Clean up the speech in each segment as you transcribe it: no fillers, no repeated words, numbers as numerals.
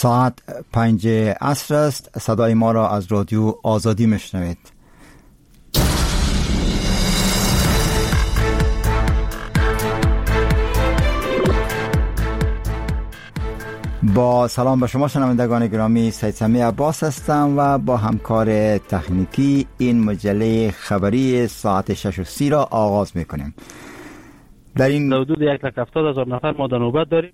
ساعت 5 عصر است. صدای ما را از رادیو آزادی میشنوید. با سلام به شما شنوندگان گرامی، سید سمی عباس هستم و با همکار تکنیکی این مجله خبری ساعت 6:30 را آغاز میکنیم. در این حدود 170,000 نفر ما در نوبت داریم.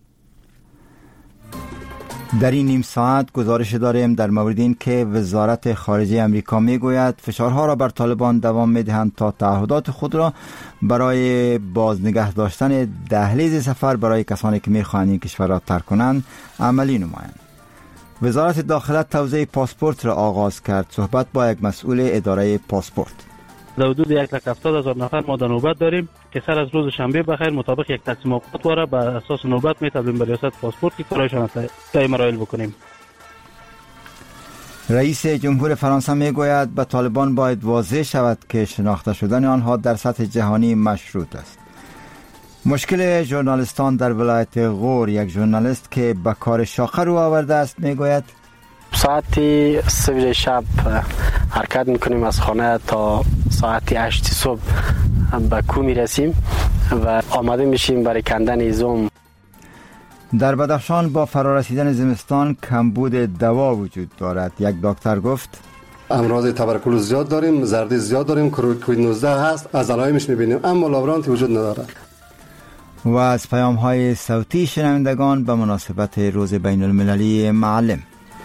در این نیم ساعت گزارش داریم در مورد این که وزارت خارجه امریکا میگوید فشارها را بر طالبان دوام میدهند تا تعهدات خود را برای بازنگه داشتن دهلیز سفر برای کسانی که میخواهند این کشور را ترک کنند عملی نمایند. وزارت داخله توزیع پاسپورت را آغاز کرد. صحبت با یک مسئول اداره پاسپورت. در حدود 170,000 نفر ما در نوبت داریم که سر از روز شنبه بخیر مطابق یک تقسیم اوقات واره بر اساس نوبت میتابیم به ریاست پاسپورت که کارایشان طی مراحل بکنیم. رئیس جمهور فرانسه میگوید به طالبان باید واضح شود که شناخته شدن آنها در سطح جهانی مشروط است. مشکل ژورنالیستان در ولایت غور. یک ژورنالیست که به کار شاقه رو آورده است میگوید ساعت 3 شب حرکت میکنیم از خانه تا ساعت 8 صبح به کو میرسیم و آماده میشیم برای کندن زوم. در بدخشان با فرارسیدن زمستان کمبود دوا وجود دارد. یک دکتر گفت امراض تبرکلوز زیاد داریم، زردی زیاد داریم، کووید 19 هست، از علائمش میبینیم اما لاورانتی وجود ندارد. و از پیام‌های صوتی شنوندگان به مناسبت روز بین المللی معلم.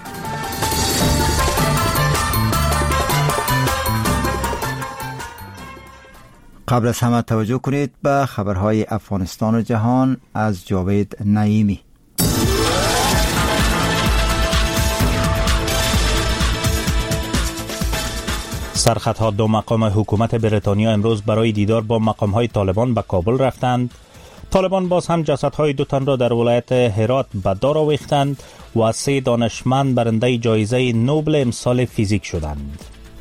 قبل از همه توجه کنید به خبرهای افغانستان و جهان از جاوید نعیمی. سرخطها دو مقام حکومت بریتانیا امروز برای دیدار با مقام‌های طالبان به کابل رفتند. طالبان باز هم جسدهای 2 تن را در ولایت هرات به دار آویختند و 3 دانشمند برنده جایزه نوبل امسال فیزیک شدند.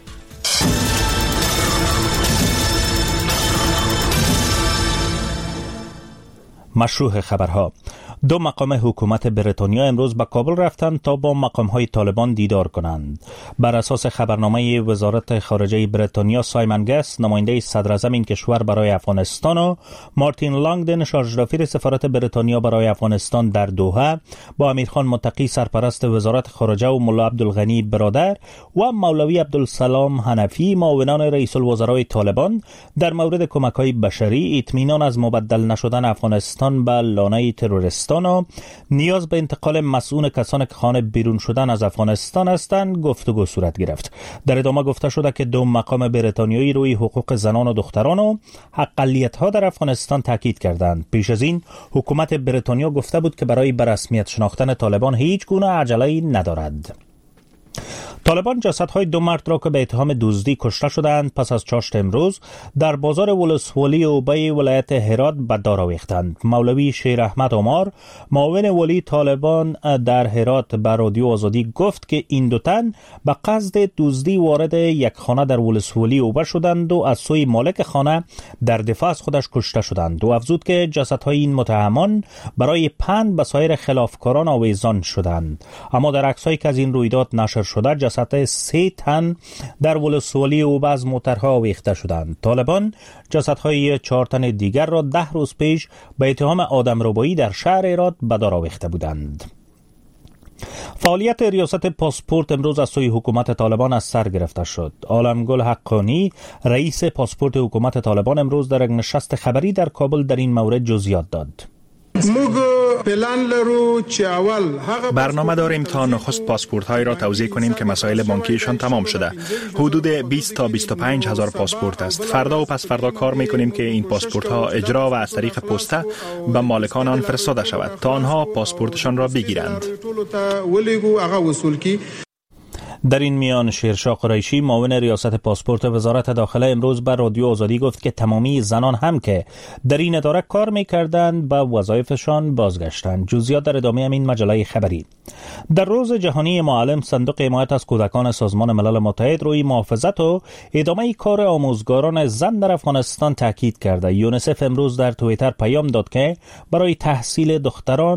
مشروع خبرها. 2 مقام حکومت بریتانیا امروز به کابل رفتند تا با مقام‌های طالبان دیدار کنند. بر اساس خبرنامه وزارت خارجه بریتانیا، سایمن گس، نماینده صدر اعظم این کشور برای افغانستان، و مارتین لانگدن، شارژ سفارت بریتانیا برای افغانستان در دوحه، با امیرخان متقی، سرپرست وزارت خارجه، و ملا عبدالغنی برادر و مولوی عبدالسلام حنفی، معاونان رئیس الوزرای طالبان، در مورد کمک‌های بشری، اطمینان از مبدل نشدن افغانستان به لانه تروریست و نیاز به انتقال مسئول کسانی که خانه بیرون شدن از افغانستان هستند گفتگو صورت گرفت. در ادامه گفته شده که 2 مقام بریتانیایی روی حقوق زنان و دختران و اقلیت‌ها در افغانستان تاکید کردند. پیش از این حکومت بریتانیا گفته بود که برای به رسمیت شناختن طالبان هیچ گونه عجله‌ای ندارد. طالبان جسدهای 2 مرد را که به اتهام دزدی کشته شدند پس از چاشت امروز در بازار ولسوالی اوبه ولایت هرات به دار آویختند. مولوی شیر احمد عمار، معاون ولی طالبان در هرات، به رادیو آزادی گفت که این 2 تن به قصد دزدی وارد یک خانه در ولسوالی اوبه شدند و از سوی مالک خانه در دفاع از خودش کشته شدند. و افزود که جسدهای این متهمان برای پند به سایر خلافکاران آویزان شدند. اما در عکسایی که از این رویداد نشر شده، جسد 3 تن در ولسوالی اوبه از موترها آویخته شدند. طالبان جسدهای 4 تن دیگر را 10 روز پیش به اتهام آدمربایی در شهر هرات به دار آویخته بودند. فعالیت ریاست پاسپورت امروز از سوی حکومت طالبان از سر گرفته شد. عالمگل حقانی، رئیس پاسپورت حکومت طالبان، امروز در یک نشست خبری در کابل در این مورد جزئیات داد. برنامه داریم تا نخست پاسپورت های را توزیع کنیم که مسائل بانکیشان تمام شده. حدود 20 تا 25 هزار پاسپورت است. فردا و پس فردا کار میکنیم که این پاسپورت ها اجرا و از طریق پسته به مالکان آن فرستاده شود تا آنها پاسپورتشان را بگیرند. در این میان شیرشاه قریشی، معاون ریاست پاسپورت وزارت داخله، امروز به رادیو آزادی گفت که تمامی زنان هم که در این اداره کار می‌کردند به وظایفشان بازگشتند. جزئیات در ادامه این مجله خبری. در روز جهانی معلم، صندوق حمایت از کودکان سازمان ملل متحد روی محافظت و ادامه کار آموزگاران زن در افغانستان تاکید کرده. یونیسف امروز در توییتر پیام داد که برای تحصیل دختران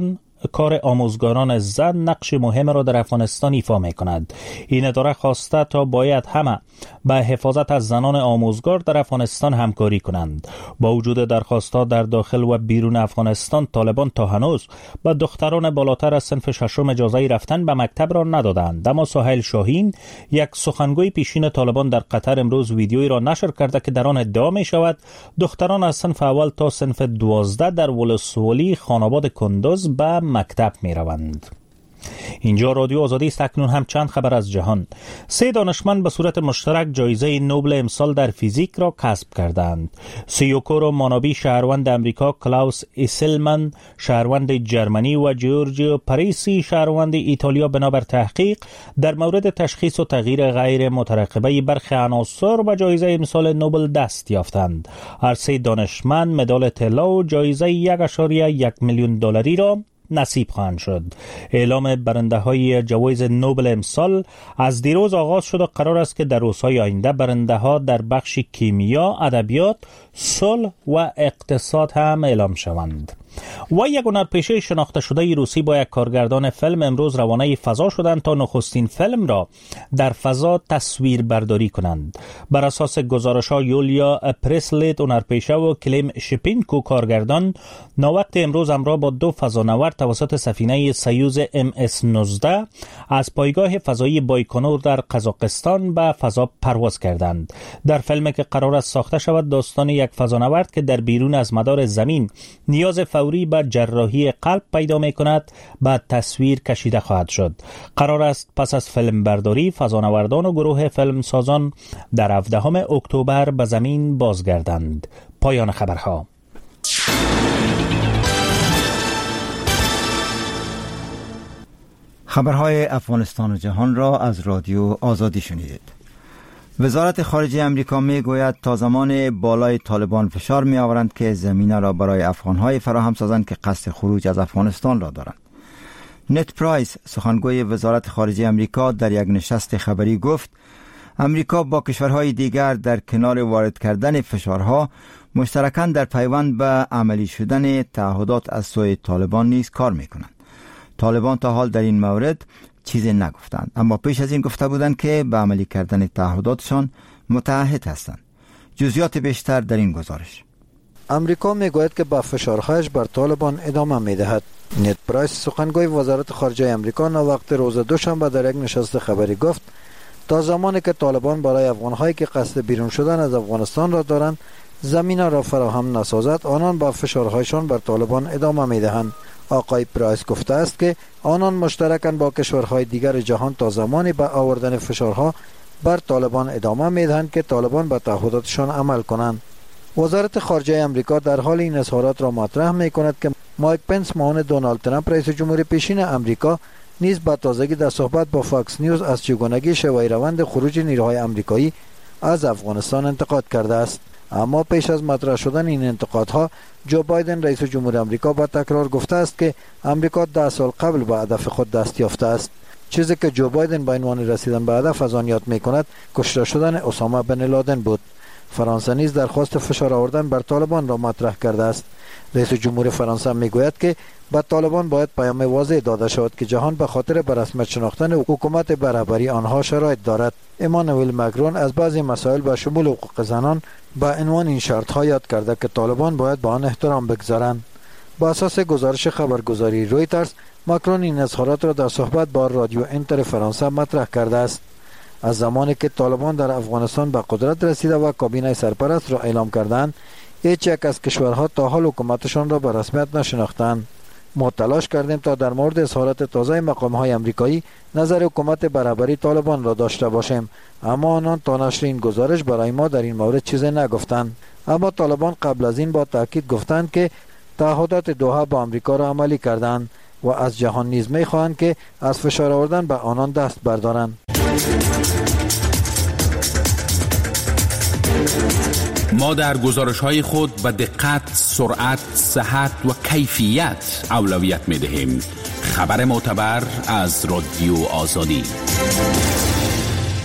کار آموزگاران زن نقش مهم را در افغانستان ایفا می کند. این اداره خواسته تا باید همه به حفاظت از زنان آموزگار در افغانستان همکاری کنند. با وجود درخواست‌ها در داخل و بیرون افغانستان، طالبان تا هنوز به دختران بالاتر از صنف ششم اجازه رفتن به مکتب را ندادند. اما سهیل شاهین، یک سخنگوی پیشین طالبان در قطر، امروز ویدیویی را نشر کرده که در آن ادعا می شود دختران از صنف اول تا صنف 12 در ولسوالی خاناباد کندوز به مکتب می روند. اینجا رادیو آزادی است. اکنون هم چند خبر از جهان. 3 دانشمند به صورت مشترک جایزه نوبل امسال در فیزیک را کسب کردند. سیوکورو مانابی شهروند امریکا، کلاوس ایسلمن شهروند جرمنی و جورجیو پاریسی شهروند ایتالیا بنابر تحقیق در مورد تشخیص و تغییر غیر مترقبه برخی عناصر به جایزه امسال نوبل دست یافتند. هر 3 دانشمند مدال طلا و جایزه 1.1 میلیون دلاری را نصیب خواهند شد. اعلام برنده های جوایز نوبل امسال از دیروز آغاز شد و قرار است که در روزهای آینده برنده ها در بخش کیمیا، ادبیات، صلح و اقتصاد هم اعلام شوند. و یک هنرپیشه شناخته شده روسی با یک کارگردان فیلم امروز روانه فضا شدند تا نخستین فیلم را در فضا تصویر برداری کنند. بر اساس گزارش‌ها یولیا پرسلیت هنرپیشه و کلیم شپینکو کارگردان ناوقت امروز همراه با 2 فضانورد توسط سفینه سیوز MS-19 از پایگاه فضایی بایکونور در قزاقستان به فضا پرواز کردند. در فیلمی که قرار است ساخته شود داستان یک فضانورد که در بیرون از مدار زمین نیاز فوری به جراحی قلب پیدا می کند به تصویر کشیده خواهد شد. قرار است پس از فیلم برداری فضانوردان و گروه فیلم سازان در 17 اکتبر به زمین بازگردند. پایان خبرها. خبرهای افغانستان و جهان را از رادیو آزادی شنیدید. وزارت خارجه امریکا می گوید تا زمان بالای طالبان فشار می آورند که زمینه را برای افغانهای فراهم سازند که قصد خروج از افغانستان را دارند. نت پرایس، سخنگوی وزارت خارجه امریکا، در یک نشست خبری گفت امریکا با کشورهای دیگر در کنار وارد کردن فشارها مشترکاً در پیوند به عملی شدن تعهدات از سوی طالبان نیز کار می کنند. طالبان تا حال در این مورد چیزی نگفتند، اما پیش از این گفته بودند که به عملی کردن تعهداتشان متعهد هستند. جزئیات بیشتر در این گزارش. امریکا میگوید که با فشارهایش بر طالبان ادامه میدهد. نت پرایس، سخنگوی وزارت خارجه امریکا، وقت روز دوشنبه در یک نشست خبری گفت تا زمانی که طالبان برای افغانهایی که قصد بیرون شدن از افغانستان را دارند زمینه را فراهم نسازد، آنان با فشارهایشان بر طالبان ادامه میدهند. آقای پرایس گفته است که آنان مشترکاً با کشورهای دیگر جهان تا زمانی به آوردن فشارها بر طالبان ادامه میدهند که طالبان به تعهداتشان عمل کنند. وزارت خارجه امریکا در حال این اظهارات را مطرح می کند که مایک پنس، معاون دونالد ترامپ رئیس جمهور پیشین امریکا، نیز به تازگی در صحبت با فاکس نیوز از چگونگی شیوه روند خروج نیروهای امریکایی از افغانستان انتقاد کرده است. اما پیش از مطرح شدن این انتقادها، جو بایدن رئیس جمهور امریکا با تکرار گفته است که امریکا 10 سال قبل به هدف خود دست یافته است. چیزی که جو بایدن به عنوان رسیدن به هدف از آن یاد می کند کشته شدن اسامه بن لادن بود. فرانسه نیز درخواست فشار آوردن بر طالبان را مطرح کرده است. رئیس جمهور فرانسه میگوید که به طالبان باید پیام واضح داده شود که جهان به خاطر به رسمیت شناختن حکومت برابری آنها شرایط دارد. امانوئل مکرون از بعضی مسائل به شمول حقوق زنان به عنوان این شرط‌ها یاد کرده که طالبان باید به آن احترام بگذارند. با اساس گزارش خبرگزاری رویترز، مکرون این اظهارات را در صحبت با رادیو انتر فرانسه مطرح کرده است. از زمانی که طالبان در افغانستان به قدرت رسیده و کابینه سرپرست را اعلام کردند، هیچ یک از کشورها تا حال حکومتشان را به رسمیت نشناختند. ما تلاش کردیم تا در مورد اظهارات تازه مقام‌های امریکایی نظر حکومت برابری طالبان را داشته باشیم، اما آنان تا نشر این گزارش برای ما در این مورد چیزی نگفتند. اما طالبان قبل از این با تاکید گفتند که تعهدات دوحه با امریکا را عملی کردند و از جهان نیز می‌خواهند که از فشار آوردن به آنان دست بردارند. ما در گزارش‌های خود به دقت، سرعت، صحت و کیفیت اولویت می‌دهیم. خبر معتبر از رادیو آزادی.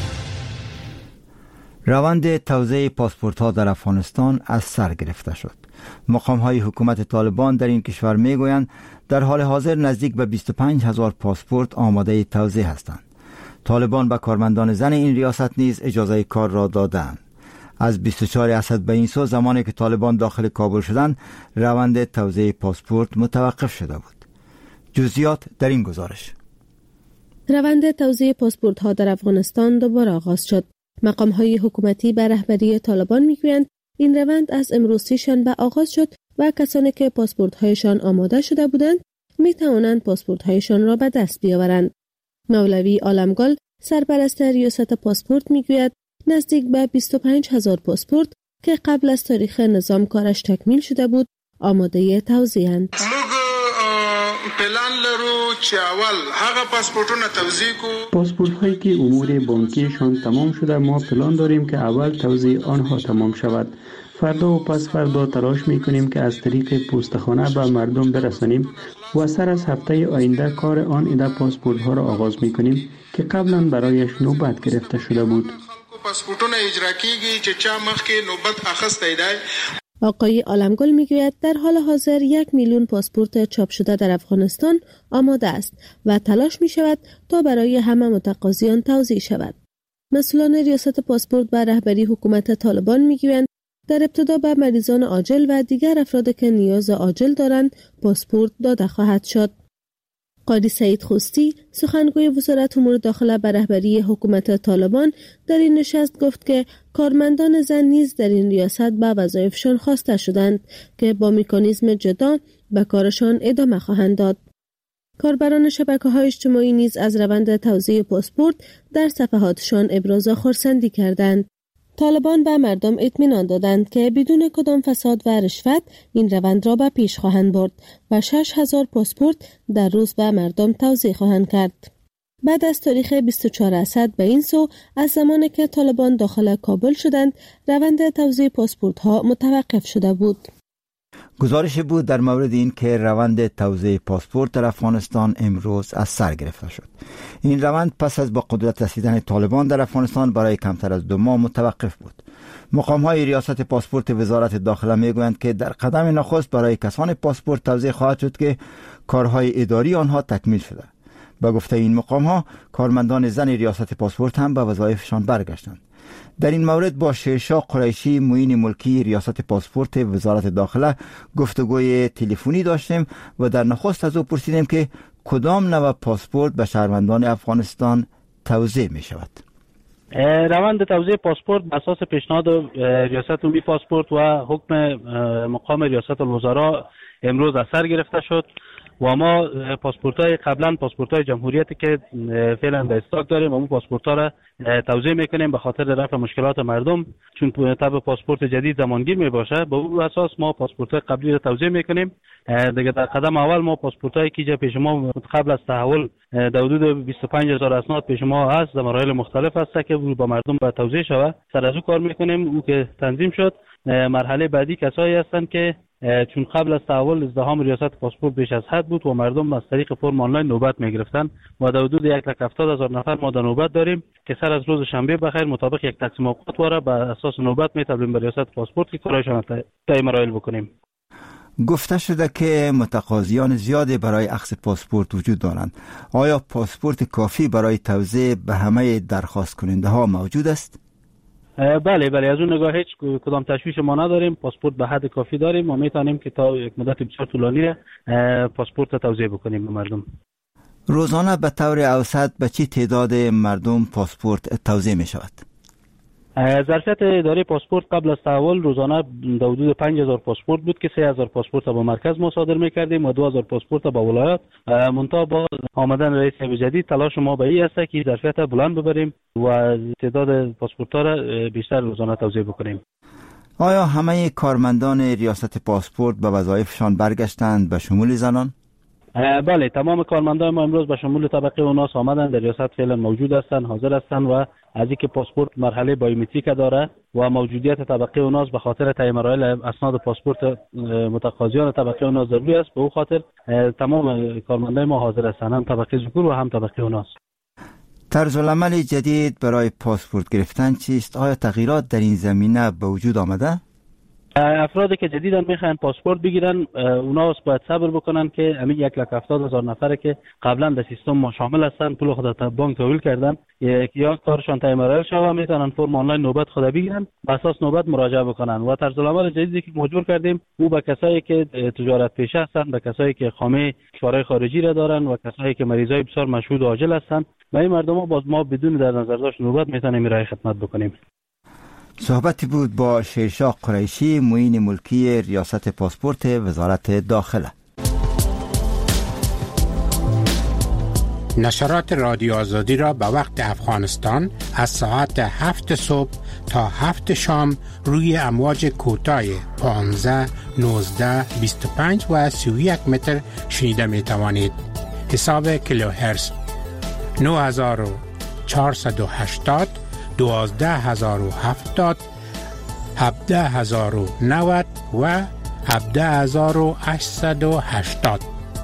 روند توزیع پاسپورت‌ها در افغانستان از سر گرفته شد. مقام‌های حکومت طالبان در این کشور میگویند در حال حاضر نزدیک به 25,000 پاسپورت آماده توزیع هستند. طالبان به کارمندان زن این ریاست نیز اجازه کار را دادند. از 24 اسد به این سو زمانی که طالبان داخل کابل شدند روند توزیع پاسپورت متوقف شده بود. جزئیات در این گزارش. روند توزیع پاسپورت ها در افغانستان دوباره آغاز شد. مقام های حکومتی به رهبری طالبان میگویند این روند از امروز شنبه آغاز شد و کسانی که پاسپورت هایشان آماده شده بودند می توانند پاسپورت هایشان را به دست بیاورند. مولوی عالمگل سرپرست ریاست پاسپورت میگوید نزدیک به 25,000 پاسپورت که قبل از تاریخ نظام کارش تکمیل شده بود آماده توزیع‌اند. پلان لرو چې اول هغه پاسپورتونه توزیع کو. پاسپورت هایی که امور بانکیشان تمام شده ما پلان داریم که اول توزیع آنها تمام شود. فردا و پس فردا تلاش میکنیم که از طریق پستخانه به مردم برسانیم و سر از هفته آینده کار آن ایده پاسپورت ها را آغاز میکنیم که قبلا برایش نوبت گرفته شده بود. پاسپورتونه اجرا کیږي چې چا مخکې نوبت اخیستی دی. آقای عالمگل میگوید در حال حاضر 1,000,000 پاسپورت چاپ شده در افغانستان آماده است و تلاش می شود تا برای همه متقاضیان توزیع شود. مسئولان ریاست پاسپورت و رهبری حکومت طالبان میگویند در ابتدا به مریضان عاجل و دیگر افراد که نیاز عاجل دارند پاسپورت داده خواهد شد. قاضی سعید خوستی سخنگوی وزارت امور داخله به رهبری حکومت طالبان در این نشست گفت که کارمندان زن نیز در این ریاست به وظایفشان خواسته شدند که با مکانیزم جدا به کارشان ادامه خواهند داد. کاربران شبکه‌های اجتماعی نیز از روند توزیع پاسپورت در صفحاتشان ابراز خرسندی کردند. طالبان به مردم اطمینان دادند که بدون کدام فساد و رشوت این روند را به پیش خواهند برد و 6,000 پاسپورت در روز به مردم توزیع خواهند کرد. بعد از تاریخ 24 اسد به این سو از زمانی که طالبان داخل کابل شدند روند توزیع پاسپورت ها متوقف شده بود. گزارش بود در مورد این که روند توزیع پاسپورت در افغانستان امروز از سر گرفته شد. این روند پس از با قدرت رسیدن طالبان در افغانستان برای کمتر از 2 ماه متوقف بود. مقام‌های ریاست پاسپورت وزارت داخله میگویند که در قدم نخست برای کسان پاسپورت توزیع خواهد شد که کارهای اداری آنها تکمیل شده. با گفته این مقام‌ها کارمندان زن ریاست پاسپورت هم به وظایفشان برگشتند. در این مورد با شیرشاه قریشی معین ملکی ریاست پاسپورت وزارت داخله گفتگوی تلفنی داشتیم و در نخست از او پرسیدیم که کدام نوع پاسپورت به شهروندان افغانستان توزیع می شود. روند توزیع پاسپورت بر اساس پیشنهاد ریاست عمومی پاسپورت و حکم مقام ریاست الوزراء امروز از سر گرفته شد و ما پاسپورت‌های قبلا پاسپورت‌های جمهوریتی که فعلا به استاک داریم و ما پاسپورت‌ها را توزیع می‌کنیم به خاطر رفع مشکلات مردم، چون طبق پاسپورت جدید زمانگیر میباشه. به اون اساس ما پاسپورت‌های قبلی را توزیع می‌کنیم. دیگه در قدم اول ما پاسپورت‌هایی که پیش ما قبل از تحول در حدود 25,000 اسناد پیش ما هست در مراحل مختلف هست که با مردم به توزیع شود. سر از او کار می‌کنیم. او که تنظیم شد، مرحله بعدی کسایی هستند که چون قبل از تحول ازدحام ریاست پاسپورت بیش از حد بود و مردم از طریق فرم آنلاین نوبت میگرفتن و در حدود 170,000 نفر ما در نوبت داریم که سر از روز شنبه بخیر مطابق یک تقسیم اوقات واره بر اساس نوبت میتونیم به ریاست پاسپورت که کارایشان طی مراحل بکنیم. گفته شده که متقاضیان زیادی برای اخذ پاسپورت وجود دارند. آیا پاسپورت کافی برای توزیع به همه درخواست کننده ها موجود است؟ بله از اون نگاه هیچ کدام تشویش ما نداریم. پاسپورت به حد کافی داریم و میتونیم که تا یک مدت بسیار طولانی پاسپورت توزیع بکنیم به مردم. روزانه به طور اوسط به چه تعداد مردم پاسپورت توزیع می شود؟ ظرفیت اداره پاسپورت قبل از تحول روزانه در حدود 5,000 پاسپورت بود که 3,000 پاسپورت با مرکز ما صادر می‌کردیم و 2,000 پاسپورت با ولایات. منتها با آمدن رئیس جدید تلاش ما به این است که ظرفیت بلند ببریم و تعداد پاسپورت‌ها را بیشتر روزانه توزیع بکنیم. آیا همه کارمندان ریاست پاسپورت به وظایفشان برگشتند به شمول زنان؟ بله، تمام کارمندان ما امروز به شمول طبقه اوناس آمدن، در ریاست فعلا موجود هستند، حاضر هستند و از اینکه پاسپورت مرحله بایومتریک داره و موجودیت طبقه اوناس به خاطر طی مراحل اسناد پاسپورت متقاضیان طبقه اوناس ضروری است، به او خاطر تمام کارمندان ما حاضر هستند، هم طبقه ذکور و هم طبقه اوناس. طرز العمل جدید برای پاسپورت گرفتن چیست؟ آیا تغییرات در این زمینه به وجود آمده؟ افرادی که جدیداً میخواین پاسپورت بگیرن اونا باید صبر بکنن که همین 1,70,000 نفره که قبلا در سیستم ما شامل هستن پول خود تا بانک تحویل کردن یا کارشان تایمارل شوه میتونن فرم آنلاین نوبت خود بگیرن به اساس نوبت مراجعه بکنن و طرز العمل جدیدی که مجبور کردیم او به کسایی که تجارت پیشه هستن، به کسایی که اقامه کشورهای خارجی را دارن و کسایی که مریضای بسیار مشهود و عاجل هستن و این مردم ها باز ما بدون در نظر داشت نوبت میتونیم ارائه خدمت بکنیم. صحبتی بود با شیرشاه قریشی، معین ملکی ریاست پاسپورت وزارت داخله. نشرات رادیو آزادی را به وقت افغانستان از ساعت 7 صبح تا 7 شام روی امواج کوتاه 15, 19, 25 و 31 متر شنیده می توانید. حساب کیلوهرتز 9480, 12070, 17090 و 17880.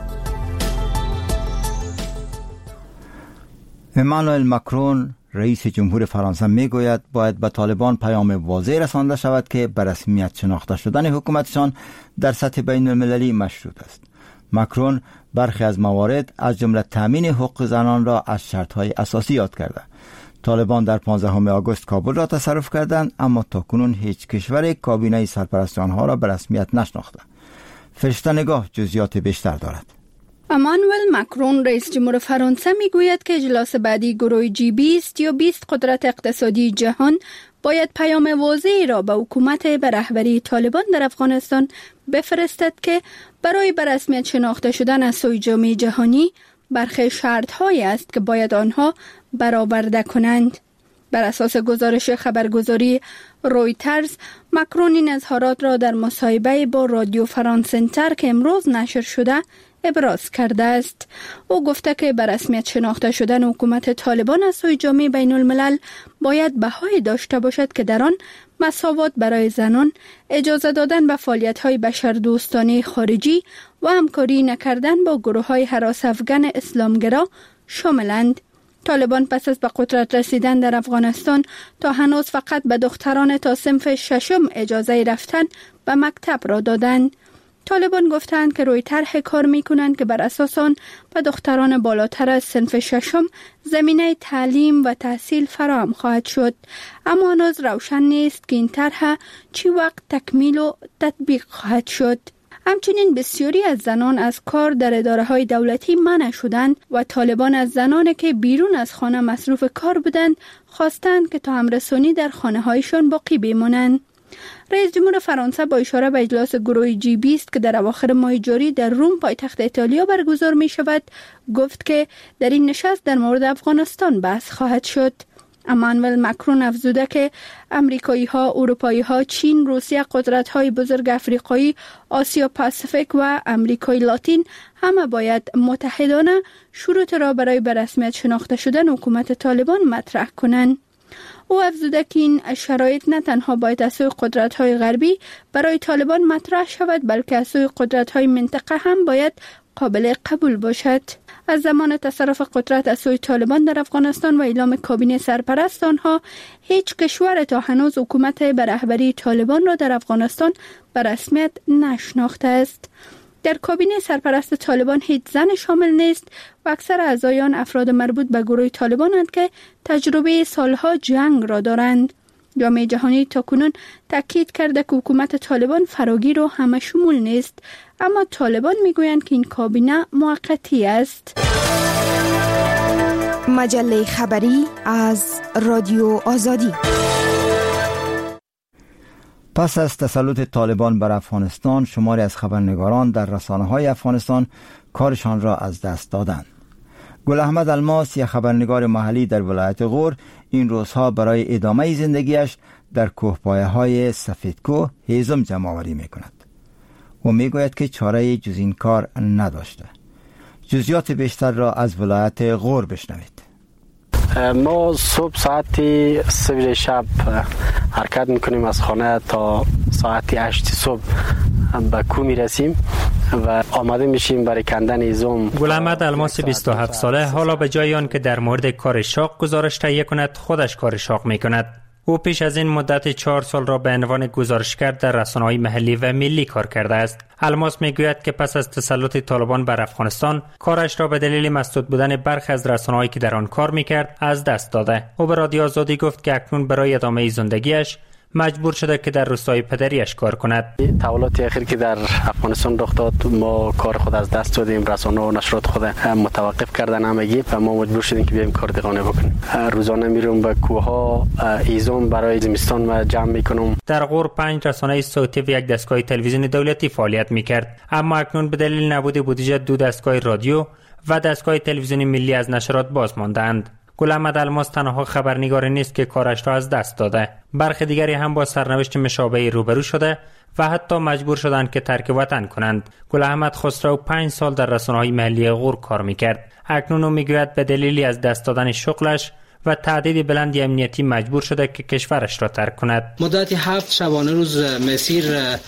امانوئل ماکرون رئیس جمهور فرانسه میگوید باید به طالبان پیام واضح رسانده شود که به رسمیت شناخته شدن حکومتشان در سطح بین المللی مشروط است. ماکرون برخی از موارد از جمله تامین حقوق زنان را از شرطهای اساسی یاد کرده. طالبان در 15 آگوست کابل را تصرف کردند اما تاکنون هیچ کشور کابینه سرپرست آنها را به رسمیت نشناخته. فرشته نگاه جزئیات بیشتر دارد. امانوئل ماکرون رئیس جمهور فرانسه میگوید که اجلاس بعدی گروه G20 یا 20 قدرت اقتصادی جهان باید پیام واضحی را به حکومت به رهبری طالبان در افغانستان بفرستد که برای به رسمیت شناخته شدن از سوی جامعه جهانی برخی شرط‌هایی است که باید آنها برآورده کنند. بر اساس گزارش خبرگزاری رویترز، ماکرون این اظهارات را در مصاحبه با رادیو فرانس انتر که امروز نشر شده ابراز کرده است. او گفته که به رسمیت شناخته شدن حکومت طالبان از سوی جامعه بین الملل باید بهایی داشته باشد که در آن مساوات برای زنان، اجازه دادن به فعالیت‌های بشردوستانه خارجی و همکاری نکردن با گروه‌های هراس افغان اسلامگرا شاملند. طالبان پس از به قدرت رسیدن در افغانستان تا هنوز فقط به دختران تا صنف ششم اجازه رفتن به مکتب را دادند. طالبان گفتند که روی طرح کار می کنند که بر اساس آن به دختران بالاتر از صنف ششم زمینه تعلیم و تحصیل فراهم خواهد شد، اما هنوز روشن نیست که این طرح چی وقت تکمیل و تطبیق خواهد شد. همچنین بسیاری از زنان از کار در اداره‌های دولتی منع شدند و طالبان از زنانی که بیرون از خانه مصروف کار بودند خواستند که تا همرسانی در خانه‌هایشان باقی بمانند. رئیس جمهور فرانسه با اشاره به اجلاس گروه G20 که در اواخر ماه جاری در روم پایتخت ایتالیا برگزار می شود گفت که در این نشست در مورد افغانستان بحث خواهد شد. امانوئل ماکرون افزوده که امریکایی ها، اروپایی ها، چین، روسیه، قدرت های بزرگ افریقایی، آسیا پاسیفیک و امریکای لاتین همه باید متحدانه شروط را برای به رسمیت شناخته شدن حکومت طالبان مطرح کنند. او افزوده که این شرایط نه تنها باید از سوی قدرت‌های غربی برای طالبان مطرح شود بلکه از سوی قدرت‌های منطقه هم باید قابل قبول باشد. از زمان تصرف قدرت از سوی طالبان در افغانستان و اعلام کابینه سرپرست آنها هیچ کشور تا هنوز حکومت به رهبری طالبان را در افغانستان به رسمیت نشناخته است. در کابینه سرپرست طالبان هیچ زن شامل نیست و اکثر اعضایان افراد مربوط به گروه طالبانند که تجربه سالها جنگ را دارند. جامعه جهانی تاکنون تاکید کرده که حکومت طالبان فراگیر و همه شمول نیست، اما طالبان میگویند که این کابینه موقتی است. مجله خبری از رادیو آزادی. پس از تسلط طالبان بر افغانستان، شماری از خبرنگاران در رسانه‌های افغانستان کارشان را از دست دادند. گل احمد الماس، یک خبرنگار محلی در ولایت غور، این روزها برای ادامه زندگیش در کوهپایه‌های سفیدکوه هیزم جمع‌آوری می‌کند. او می‌گوید که چاره‌ای جز این کار نداشته. جزئیات بیشتر را از ولایت غور بشنوید. ما صبح ساعت 3 شب حرکت میکنیم از خانه تا ساعت 8 صبح به کو میرسیم و آماده میشیم برای کندن هیزم. گل احمد الماس 27 ساله حالا به جای آن که در مورد کار شاق گزارش تهیه کند خودش کار شاق میکند. او پیش از این مدت 4 سال را به عنوان گزارشگر در رسانه‌های محلی و ملی کار کرده است. الماس میگوید که پس از تسلط طالبان بر افغانستان کارش را به دلیل مسدود بودن برخی از رسانه‌هایی که در آن کار میکرد از دست داده. او به رادیو آزادی گفت که اکنون برای ادامه زندگیش مجبور شده که در روستای پدریش کار کند. تحولات اخیر که در افغانستان رخ داد، ما کار خود از دست دادیم، رسانه و نشرات خود متوقف کردن همگی و ما مجبور شدیم که بیایم کار دیگانه بکنیم. روزانه میرم به کوهها ایزوم برای زمستان و جمع میکنم. در غور 5 رسانه صوتی و 1 دستگاه تلویزیونی دولتی فعالیت میکرد، اما اکنون به دلیل نبود بودجه 2 دستگاه رادیو و دستگاه تلویزیونی ملی از نشرات باز ماندند. گل احمد الماس تنها خبرنگاری نیست که کارش را از دست داده. برخی دیگری هم با سرنوشت مشابهی روبرو شده و حتی مجبور شدند که ترک وطن کنند. گل احمد خسرو 5 سال در رسانه‌های محلی غور کار میکرد. اکنون او میگوید به دلیلی از دست دادن شغلش و تعدید بلندی امنیتی مجبور شده که کشورش را ترک کند. مدت 7 شبانه روز مسیر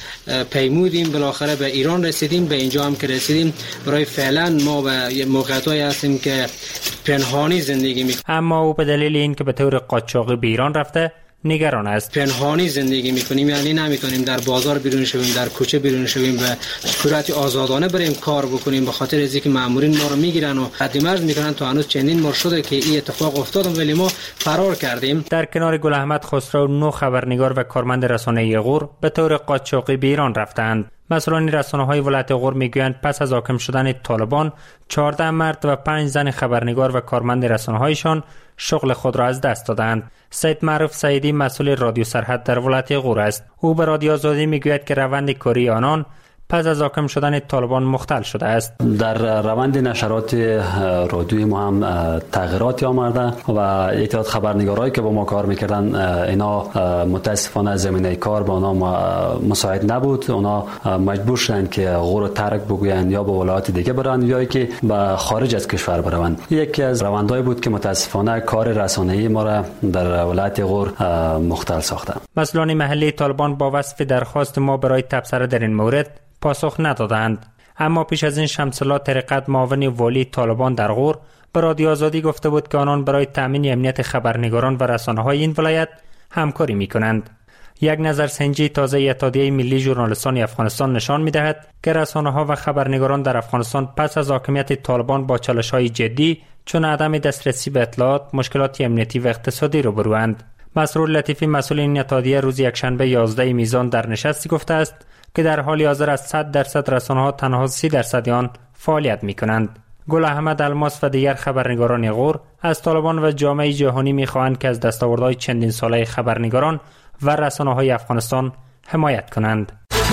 پیمودیم، بالاخره به ایران رسیدیم. به اینجا هم که رسیدیم برای فعلا ما به موقعیت‌هایی هستیم که پنهانی زندگی می‌کنیم. اما او به دلیل اینکه به طور قاچاقی به ایران رفته نگران است. پنهانی زندگی میکنیم، یعنی نمیتونیم در بازار بیرون شویم، در کوچه بیرون شویم و صورت آزادانه بریم کار بکنیم، به خاطر از اینکه مامورین ما رو میگیرن و حد مرز میکنن. تا هنوز چندین بار شده که این اتفاق افتاد ولی ما فرار کردیم. در کنار گل احمد خسرو 9 خبرنگار و کارمند رسانه غور به طور قاچاقی به ایران رفتند. مسئولان رسانه‌های ولایت غور میگویند پس از حاکم شدن طالبان 14 مرد و 5 زن خبرنگار و کارمند رسانه‌هایشان شغل خود را از دست دادند. سید معروف سعیدی مسئول رادیو سرحد در ولایت غور است. او به رادیو آزادی میگوید که روند کاری آنان پس از حاکم شدن طالبان مختل شده است. در روند نشرات رادیوی ما هم تغییراتی آمده و اتحاد خبرنگارایی که با ما کار میکردن اینا متاسفانه زمینه کار با اونا مساعد نبود. اونا مجبور شدن که غور ترک بگوین یا به ولایات دیگه برن یا که به خارج از کشور بروند. یکی از روندهایی بود که متاسفانه کار رسانه‌ای ما را در ولایت غور مختل ساخته. مسئولان محلی طالبان با وصف درخواست ما برای تبصره در این مورد پاسخ ندادند. اما پیش از این شمس الله طریقت معاون والی طالبان در غور به رادیو آزادی گفته بود که آنان برای تامین امنیت خبرنگاران و رسانه‌های این ولایت همکاری می‌کنند. یک نظرسنجی تازه اتحادیه ملی ژورنالیستان افغانستان نشان می‌دهد که رسانه‌ها و خبرنگاران در افغانستان پس از حاکمیت طالبان با چالش‌های جدی چون عدم دسترسی به اطلاعات، مشکلات امنیتی و اقتصادی روبروند. مسرور لطیفی مسئول این اتحادیه روز یکشنبه 11 میزان در نشستی گفته است که در حال حاضر از 100% رسانه‌ها تنها 30% آن فعالیت می‌کنند. گل احمد الماس و دیگر خبرنگاران غور از طالبان و جامعه جهانی می‌خواهند که از دستاوردهای چندین ساله خبرنگاران و رسانه‌های افغانستان حمایت کنند.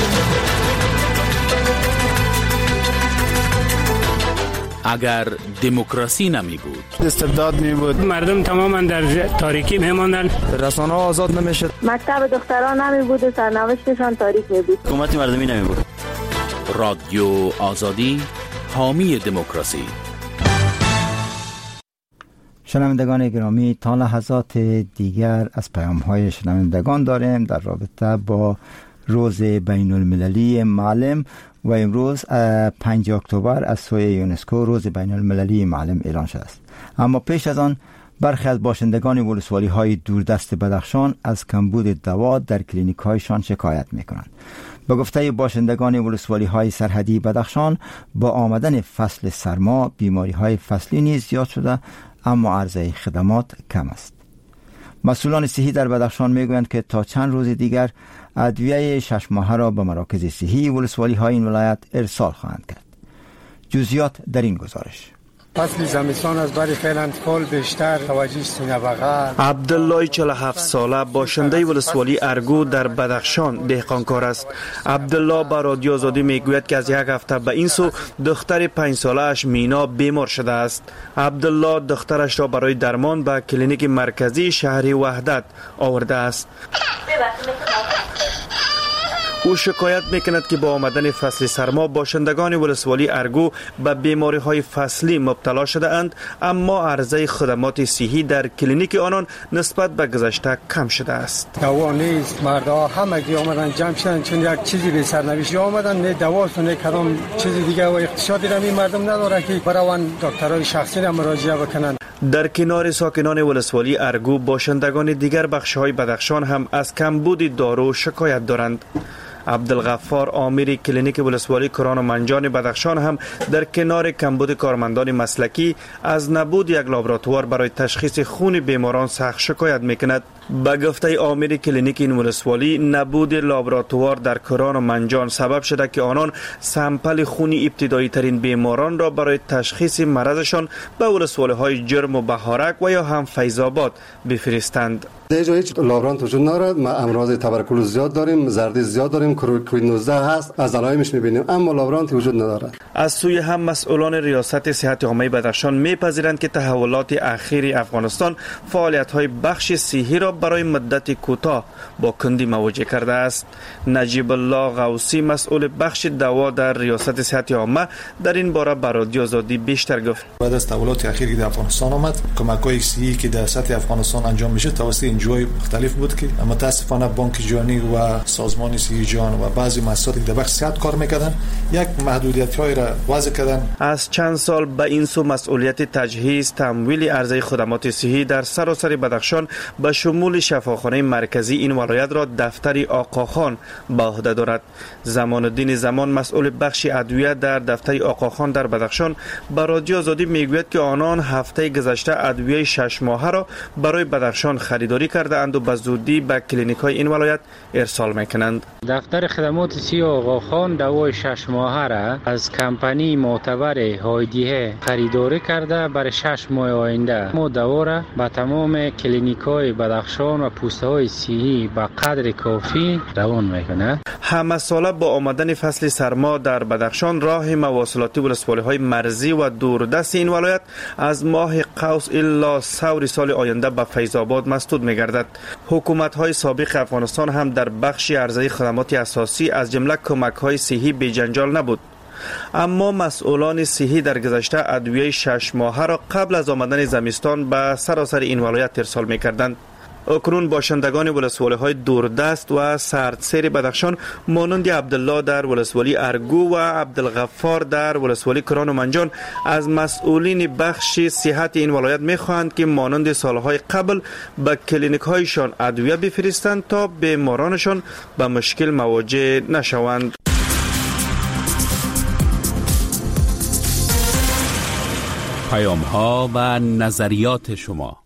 اگر دموکراسی نمی بود، استبداد می بود، مردم تماما در تاریکی می ماندن، رسانه ها آزاد نمیشد، مکتب دختران نمی بود و سرنوشتشان تاریک می بود، حکومت مردمی نمی بود. رادیو آزادی، حامی دموکراسی. شنوندگان گرامی، تا لحظات دیگر از پیام‌های شنوندگان داریم در رابطه با روز بین المللی معلم و امروز 5 اکتبر از سوی یونسکو روز بین المللی معلم اعلان شده است. اما پیش از آن برخی از باشندگان ولسوالی‌های دوردست بدخشان از کمبود دوا در کلینیک‌هایشان شکایت می‌کنند. به گفته باشندگان ولسوالی‌های سرحدی بدخشان، با آمدن فصل سرما بیماری‌های فصلی نیز زیاد شده اما عرضه خدمات کم است. مسئولان صحی در بدخشان میگویند که تا چند روز دیگر ادویه 6 ماهه را به مراکز صحی ولسوالی‌های این ولایت ارسال خواهند کرد. جزئیات در این گزارش. فصل زمستان از برای فعلا فال بیشتر توجه سینه بغل. عبدالله 47 ساله باشنده ولسوالی ارگو در بدخشان دهقانکار است. عبدالله با رادیو آزادی میگوید که از 1 هفته به این سو دختر 5 ساله اش مینا بیمار شده است. عبدالله دخترش را برای درمان به کلینیک مرکزی شهری وحدت آورده است. او شکایت میکند که با آمدن فصل سرما باشندگان ولسوالی ارگو به بیماری های فصلی مبتلا شده اند، اما عرضه خدمات صحی در کلینیک آنان نسبت به گذشته کم شده است. دوا نیست، مردها همگی آمدن جمع شدن چون یک چیزی به سرنوشت آمدن، نه دواست نه کدام چیز دیگه و اقتصادی را این مردم نداره که بروان دکترای شخصی را مراجعه بکنن. در کنار ساکنان ولسوالی ارگو، باشندگان دیگر بخش‌های بدخشان هم از کمبود دارو شکایت دارند. عبدالغفار آمیر کلینیک ولسوالی کران و منجان بدخشان هم در کنار کمبود کارمندان مسلکی از نبود یک لابراتوار برای تشخیص خون بیماران سخت شکایت میکند. به گفته آمیر کلینیک این ولسوالی، نبود لابراتوار در کران و منجان سبب شده که آنان سمپل خونی ابتدایی ترین بیماران را برای تشخیص مرضشان به ولسوالی های جرم و بهارک و یا هم فیض‌آباد بفرستند. در جای هیچ لابرانت وجود ندارد. ما امراض تبرکلوز زیاد داریم، زردی زیاد داریم، کووید 19 هست، از علائمش میبینیم، اما لابرانت وجود ندارد. از سوی هم مسئولان ریاست صحت عامه بدخشان میپذیرند که تحولات اخیر افغانستان فعالیت‌های بخش صحی را برای مدت کوتاه با کندی مواجه کرده است. نجیب الله غوثی مسئول بخش دوا در ریاست صحت عامه در این باره به رادیو آزادی بیشتر گفت. بعد از تحولات اخیری در افغانستان آمد، کمک‌های صحی که در سطح افغانستان انجام میشه توسط انجوهای مختلف بود که متاسفانه بانک جهانی و سازمان صحی جهان و بعضی مؤسساتی که در بخش صحت کار میکردن یک محدودیت‌های را وضع کردن. از چند سال به این سو مسئولیت تجهیز تمویل عرضه خدمات صحی در سراسر بدخشان به شمول شفاخانه مرکزی این ولایت را دفتر آقاخان به عهده دارد. زمان الدین زمان مسئول بخش ادویه در دفتر آقاخان در بدخشان به رادیو آزادی میگوید که آنان هفته گذشته ادویه 6 ماهه را برای بدخشان خریداری کرده اند و به زودی به کلینیک‌های این ولایت ارسال میکنند. دفتر خدمات صحی آقاخان دوای 6 ماهه را از کمپانی معتبر هایدیه خریداری کرده برای 6 ماه آینده. ما دوا را به تمام کلینیک‌های بدخشان و پوسته‌های صحی به قدر کافی روان میکنه. همه ساله با آمدن فصل سرما در بدخشان، راه مواصلاتی ولسوالی‌های مرزی و دوردست این ولایت از ماه قوس الا ثور سال آینده به فیض‌آباد مسدود می‌گردد. حکومت‌های سابق افغانستان هم در بخش عرضه خدمات اساسی از جمله کمک‌های صحی بی جنجال نبود. اما مسئولان صحی در گذشته ادویه 6 ماهه را قبل از آمدن زمستان به سراسر این ولایت ارسال می‌کردند. اکنون باشندگان ولسوالی‌های دوردست و سردسیر بدخشان مانند عبدالله در ولسوالی ارگو و عبدالغفار در ولسوالی کران و منجان از مسئولین بخش صحت این ولایت می‌خواهند که مانند سالهای قبل به کلینیک‌هایشان ادویه بفرستند تا بیمارانشان به مشکل مواجه نشوند. پیام‌ها و نظریات شما.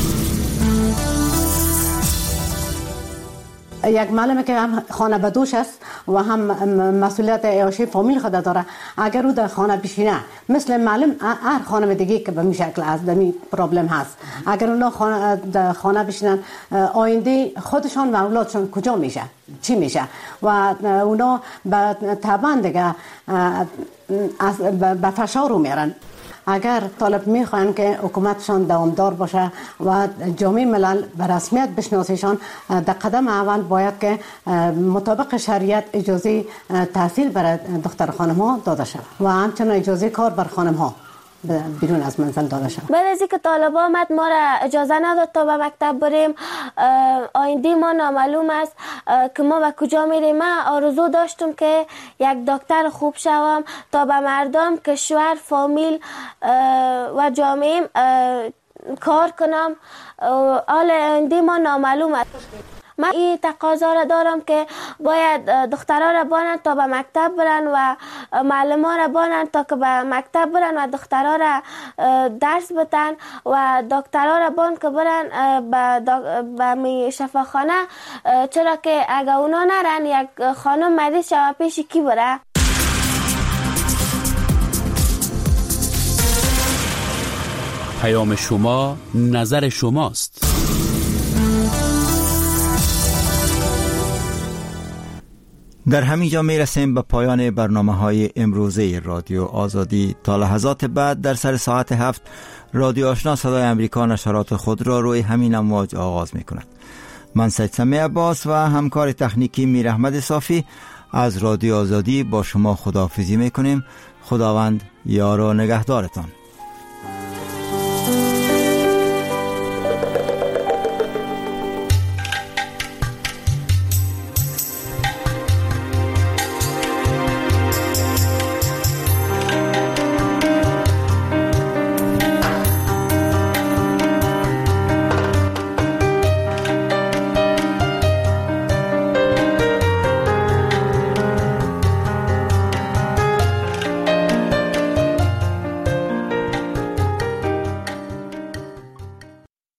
یک معلمه که هم خانه بدوش است و هم مسئولیت عیاشی فامیل خود داره، اگر او در خانه بشینه مثل معلم هر خانه دیگه که به این شکل از دمی پرابلم هست، اگر اونا در خانه بشینن آینده خودشان و اولادشان کجا میشه، چی میشه و اونا طبعا دیگه به فشار رو میرن. اگر طالب میخوان که حکومتشان دوامدار باشه و جامعه ملل به رسمیت بشناسیشان، در قدم اول باید که مطابق شریعت اجازه تحصیل برای دختر خانم ها داده شود و همچنین اجازه کار بر خانم ها بیرون از منزل داده شد. بعد از اینکه طالب آمد ما را اجازه نداد تا به مکتب بریم. آینده ما نامعلوم است که ما به کجا میریم. من آرزو داشتم که یک دکتر خوب شوم تا به مردم، کشور، فامیل و جامعه کار کنم. حال آینده ما نامعلوم است. من این تقاضا را دارم که باید دخترها را بانند تا به مکتب برن و معلم‌ها را بانند تا که به مکتب برن و دخترها را درس بدن و دکترها را بانند که برن به شفاخانه، چرا که اگر اونا نرن یک خانم مریض شوه پیش کی بره؟ پیام شما نظر شماست. در همینجا می رسیم به پایان برنامه‌های امروزه رادیو آزادی. تا لحظات بعد در سر ساعت 7 رادیو آشنا صدای امریکا نشرات خود را روی همین امواج آغاز می کند. من سید سمیع عباس و همکار تکنیکی میر احمد صافی از رادیو آزادی با شما خداحافظی می کنیم. خداوند یار و نگهدارتان.